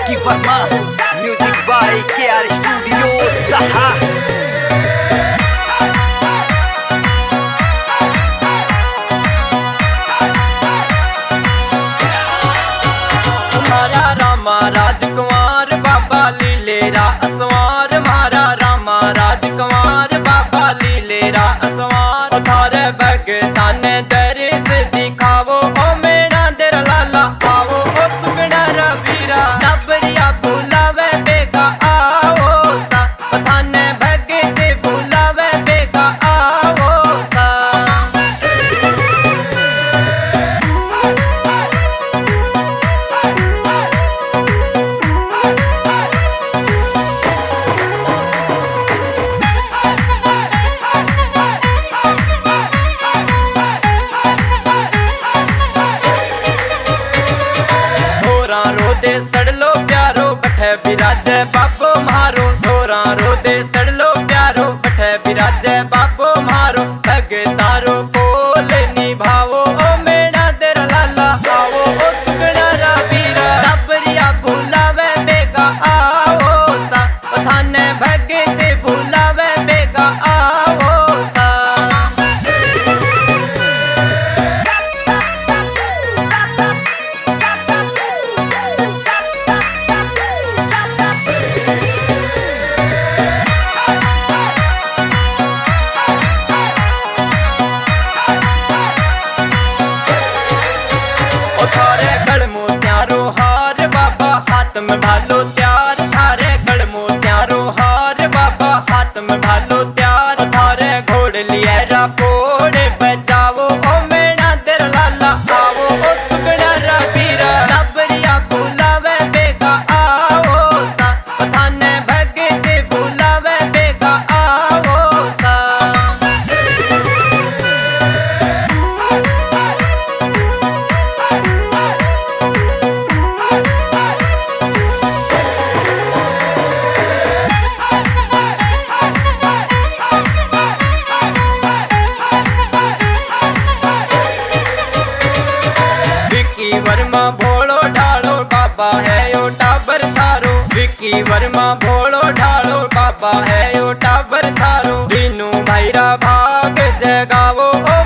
Vicky Varma, music by KR Studio Saha. हमारा रामा राजकुमार बाबा लीलेरा असवार, मारा रामा राजकुमार बाबा लीलेरा असवार। थारे भगतान दरिस दिखावो ओ मेरा देर लाला आवो, ओ सुगना रवीरा नबरिया बुलावे बेगा आओ सा। थाने भगत बुलावे बेगा आओ सा। रोदे सड़लो प्यारो बठे बिराजे बाबो मारो, ढोरा रोदे सड़लो प्यारो बठे बिराजे बाबो मारो। भगतारो बोल निभावो ओ मेरा देर लाला आओ, ओ सुगना रवीरा नबरिया बुलावे बेगा आओ सा। थाने भगत बुलावे बेगा आओ सा। थारे गल मोत्यारो हार बाबा हाथ में भालो त्यार, थारे गल मोत्यारो हार बाबा हाथ में भालो त्यार। थारे घोड़ लिए रापोड़े बचावो ओ मेरा देर लाला आवो, ओ सुगना रवीरा नबरिया बुलावे बेगा आओ सा। थाने भगत बुलावे बेगा आओ सा। विकी वर्मा भोलो ढालो बाबा है यो टाबर थारो। विकी वर्मा भोलो ढालो बाबा है यो टाबर थारो। दीनू भाईरा भाग जगावो ओ